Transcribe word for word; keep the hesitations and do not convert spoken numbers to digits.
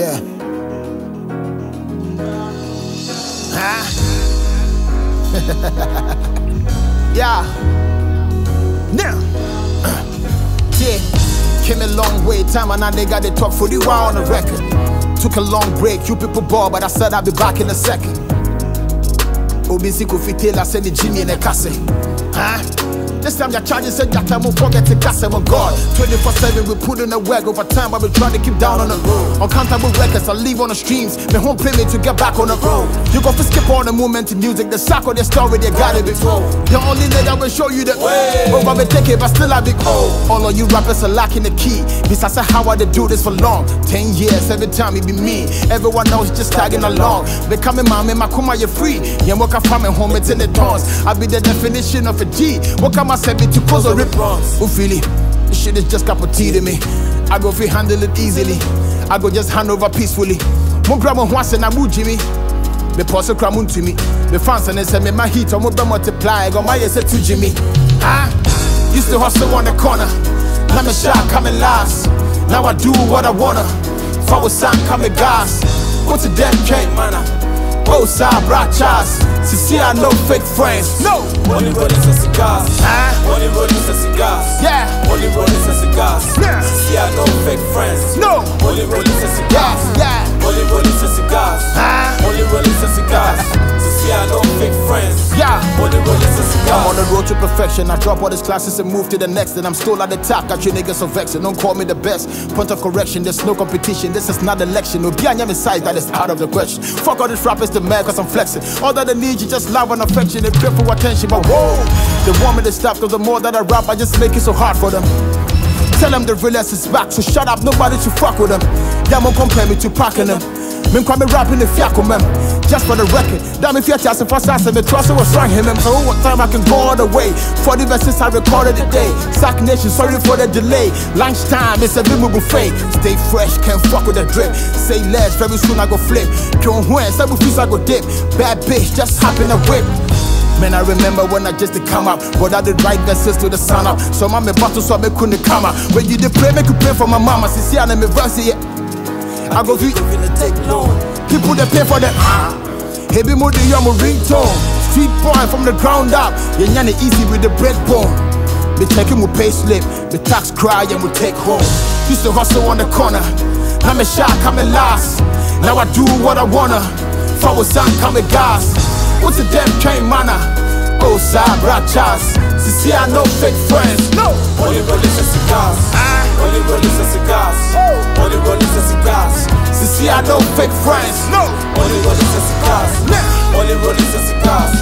Yeah. Huh? Yeah. Now. Yeah. Came a long way, time and now they got the top forty wow on the record. Took a long break, you people ball, but I said I'll be back in a second. Obisi Kofi Taylor said the Jimmy in the cassette. Huh? This time your charges said that time we'll forget to gas them on God. twenty-four seven we put in the work over time, but we try to keep down on the road. Uncountable records I leave on the streams. My home play me to get back on the road. You got to skip on the moment in music, the sack of the story they got it before. The only nigga will show you the way. Over me take it, but still I be cold. All of you rappers are lacking the key. Besides how I do this for long. Ten years, every time it be me. Everyone else just tagging along. Becoming mommy, my kuma you're free. Yeah, walk up from home, it's in the tons. I be the definition of a G. What come I say me to pose or rip runs? Who feel it? This shit is just cup of tea to me. I go free handle it easily. I go just hand over peacefully. Mon grab on once and I move Jimmy. Me pause a cram to me. The fans and they say me my heat or more multiply. I got my yes to Jimmy. Ah, used to hustle on the corner. Now me shot coming last. Now I do what I wanna. Forward sign coming gas. Go to them can't manner. Both side broad chas. See I know fake friends. No. Only rollers and cigars. Huh? Only rollers and cigars. Yeah. Only rollers and cigars. Yeah. See I know fake friends. No. Only rollers and cigars. Yeah. Only rollers and cigars. Huh? Only rollers and cigars. See I know fake friends. Yeah. Only rollers and cigars. I'm on the road to perfection. I drop all these classes and move to the next. And I'm still at the top. Got you niggas so vexing. Don't call me the best. Point of correction. There's no competition. This is not election. No be on your side. That is out of the question. Fuck all these rappers the mad cause I'm flexing. All that I need you just love and affection and pray for attention. But whoa, they want me to stop cause the more that I rap I just make it so hard for them. Tell them the realest is back, so shut up, nobody to fuck with them. Yeah, won't compare me to packing them. Men come me rapping the fiaco man. Just for the record, damn if you're just for sass and the trust was wrong him. So what time I can go all the way? forty verses I recorded a day. Sack Nation, sorry for the delay. Lunchtime, it's a big buffet. Stay fresh, can't fuck with the drip. Say less, very soon I go flip. Can't win, several fees I go dip. Bad bitch, just hop in a whip. Man, I remember when I just did come up, but I did write verses to the sun up. So my me battle so I couldn't come up. When you did pray, make you pray for my mama. See, I me verse it. I go through gonna take long. People that pay for that. Heavy moody, I'm a ringtone. Street boy from the ground up. You ain't easy with the breadbone. They checking with pay slip. The tax cry and we take home. Used to hustle on the corner. Now me shot coming last. Now I do what I wanna. Forward sign coming gas. What's a damn train manner? Oh, side broad chas. See I know fake friends. No. Only rollers and cigars. Only rollers and cigars. Only rollers and cigars. See I know fake friends. No. Only rollers and cigars. Nah. Only rollers and cigars.